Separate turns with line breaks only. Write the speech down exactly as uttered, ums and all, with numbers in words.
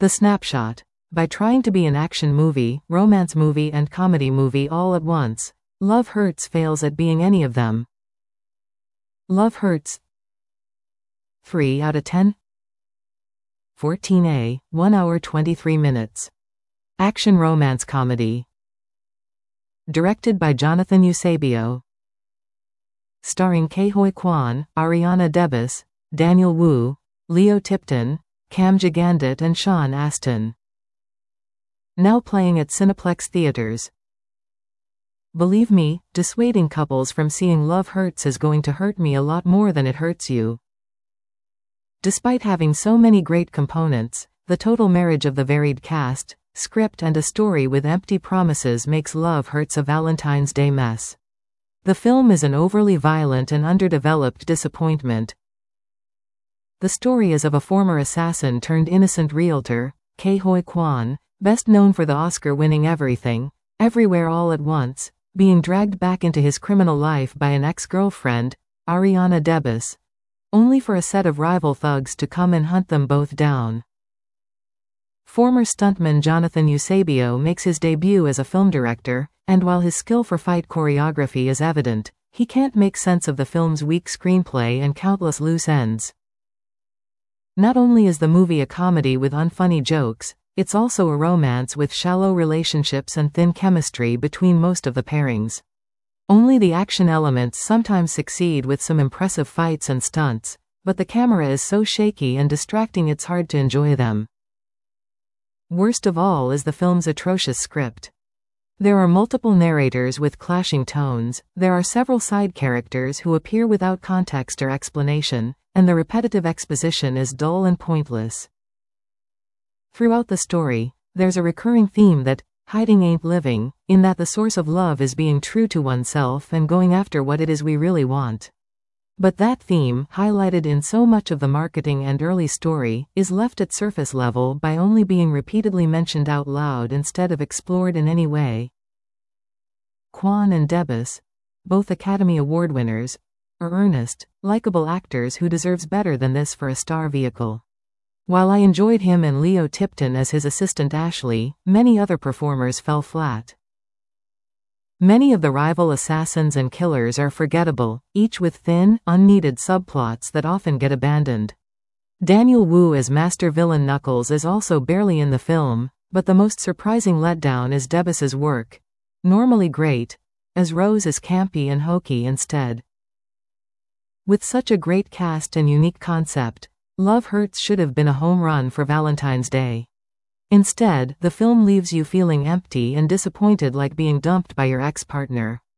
The Snapshot. By trying to be an action movie, romance movie and comedy movie all at once, Love Hurts fails at being any of them. Love Hurts. three out of ten. fourteen A, one hour twenty-three minutes. Action romance comedy. Directed by Jonathan Eusebio. Starring Ke Huy Quan, Ariana DeBose, Daniel Wu, Leo Tipton, Cam Gigandit and Sean Astin. Now playing at Cineplex theaters. Believe me, dissuading couples from seeing Love Hurts is going to hurt me a lot more than it hurts you. Despite having so many great components, the total marriage of the varied cast, script and a story with empty promises makes Love Hurts a Valentine's Day mess. The film is an overly violent and underdeveloped disappointment. The story is of a former assassin turned innocent realtor, Ke Huy Quan, best known for the Oscar-winning Everything, Everywhere All at Once, being dragged back into his criminal life by an ex-girlfriend, Ariana DeBose, only for a set of rival thugs to come and hunt them both down. Former stuntman Jonathan Eusebio makes his debut as a film director, and while his skill for fight choreography is evident, he can't make sense of the film's weak screenplay and countless loose ends. Not only is the movie a comedy with unfunny jokes, it's also a romance with shallow relationships and thin chemistry between most of the pairings. Only the action elements sometimes succeed with some impressive fights and stunts, but the camera is so shaky and distracting it's hard to enjoy them. Worst of all is the film's atrocious script. There are multiple narrators with clashing tones, there are several side characters who appear without context or explanation, and the repetitive exposition is dull and pointless. Throughout the story, there's a recurring theme that hiding ain't living, in that the source of love is being true to oneself and going after what it is we really want. But that theme, highlighted in so much of the marketing and early story, is left at surface level by only being repeatedly mentioned out loud instead of explored in any way. Quan and DeBose, both Academy Award winners, are earnest, likable actors who deserves better than this for a star vehicle. While I enjoyed him and Leo Tipton as his assistant Ashley, many other performers fell flat. Many of the rival assassins and killers are forgettable, each with thin, unneeded subplots that often get abandoned. Daniel Wu as master villain Knuckles is also barely in the film, but the most surprising letdown is DeBose's work. Normally great, as Rose is campy and hokey instead. With such a great cast and unique concept, Love Hurts should have been a home run for Valentine's Day. Instead, the film leaves you feeling empty and disappointed, like being dumped by your ex-partner.